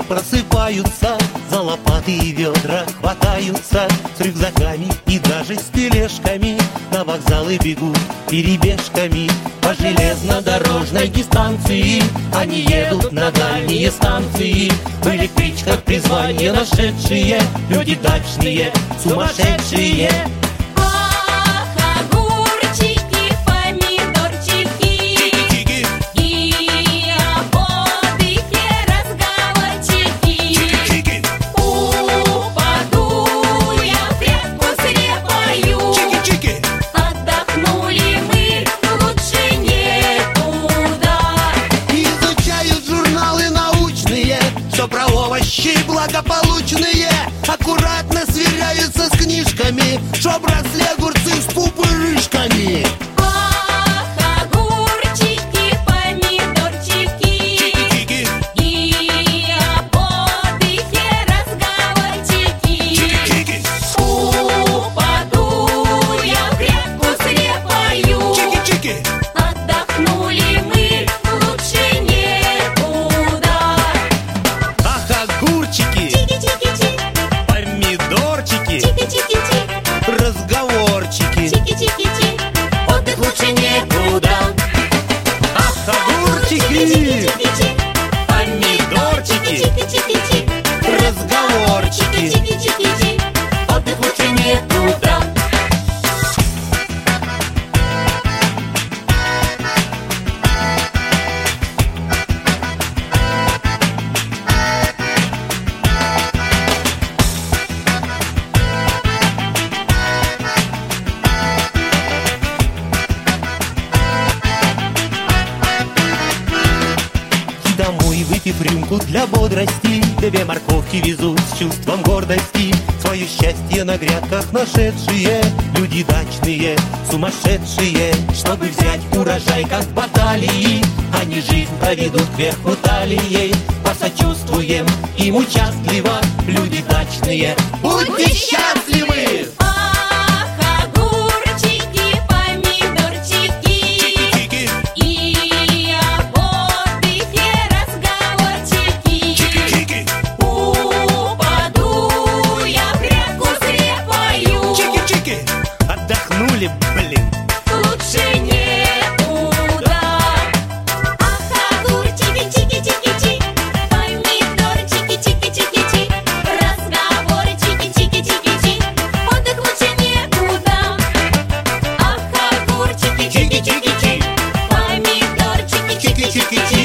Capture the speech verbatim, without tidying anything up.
просыпаются, за лопаты и ведра хватаются, с рюкзаками и даже с тележками на вокзалы бегут перебежками. По железнодорожной дистанции они едут на дальние станции. В электричках призвание нашедшие люди дачные, сумасшедшие. Благополучные аккуратно сверяются с книжками, чтоб росли огурцы с пупырышками. Ах, огурчики, помидорчики, чики-чики, и об отдыхе разговорчики. Чики-чики. Упаду я в грядку слепаю. Чики-чики. Отдохнули мы, лучше некуда. Ах, огурчики, помидорчики, разговорчики, отдых лучше некуда. Ах, огурчики, помидорчики, разговорчики, отдых лучше некуда. домой, выпив рюмку для бодрости, две морковки везут с чувством гордости. Свое счастье на грядках нашедшие люди дачные, сумасшедшие. Чтобы взять урожай, как в баталии, они жизнь проведут кверху талией. Посочувствуем им участливо, люди дачные, будьте счастливы! Отдохнули, блин, лучше некуда. Ах, огурчики, чики-чики-чи, помидорчики, чики-чики-чи, разговорчики, чики-чики-чи, отдых лучше некуда. Ах, огурчики, чики-чики-чи, помидорчики, чики-чики-чи.